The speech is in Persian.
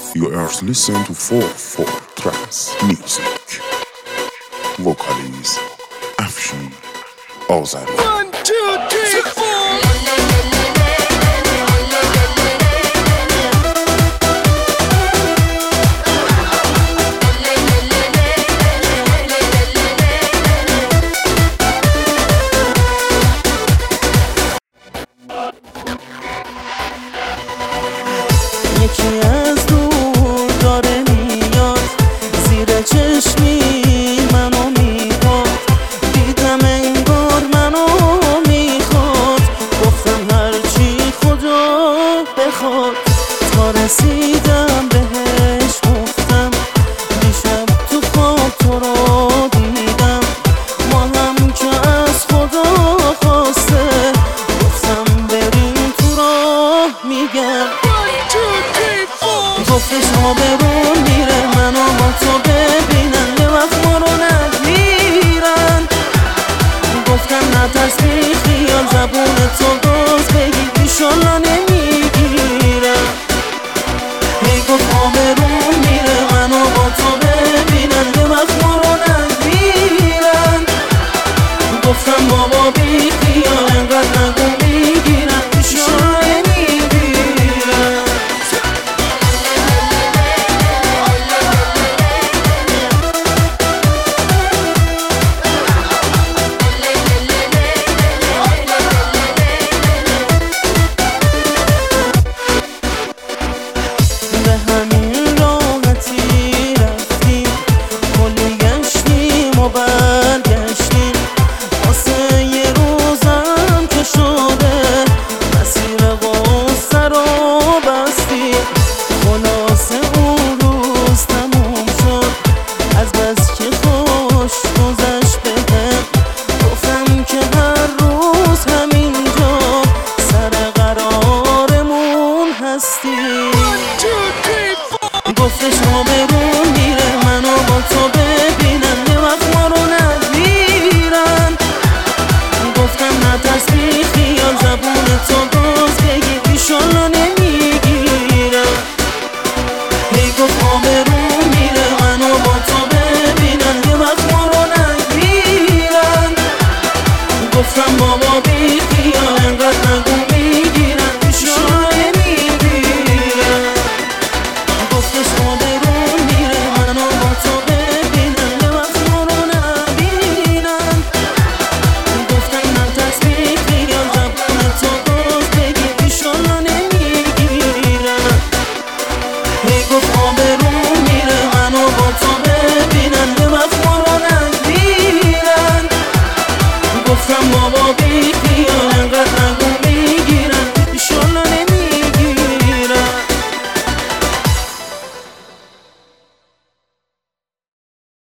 You are listening to 4 Trance Music. Vocalist Afshin Ozari. 1, 2, 3, 4. یکی از دور داره میاد، زیر چشمی منو میخواد، دیدم انگار منو میخواد، گفتم هرچی خدا بخواد، تا رسیدم بهش گفتم دیشب تو خواب تو رو دیدم، ما هم که از خدا خواسته، گفتم بریم تو راه میگم. گفتش آبرون میره منو با تو ببینن، یه وقت ما رو نگیرن، گفتم نترس بی خیال، زبون تو باز بگی ایشالا نمیگیرن. هی گفت آبرون میره منو با تو ببینن، یه وقت ما رو نگیرن، گفتم بابا بی خیال، انقدر نگو میگیرن ایشالا نمیگیرن. برگشتیم واسه یه روزم که شده، مسیر قصه رو بستیم، خلاصه اون روز تموم شد، از بس که خوش گذشت بهم، گفتم که هر روز همینجا سر قرارمون هستیم. گفتش آبرون میره منو با تو ببینن، یه وقت ما رو نگیرن، گفتم نترس بی خیال، زبون تو باز بگی ایشالا نمیگیرن. هی گفت آبرون میره منو با تو ببینن، یه وقت ما رو نگیرن، گفتم بابا بی خیال، انقدر نگو میگیرن ایشالا نمیگیرن. گفتش آبرون میره منو با تو ببینن، یه وقت ما رو نبینن، گفتم نترس بی خیال، زبون تو باز بگی ایشالا نمیگیرن. هی گفت آبرون میره منو با تو ببینن، یه وقت ما رو نبینن، گفتم بابا بی خیال، انقدر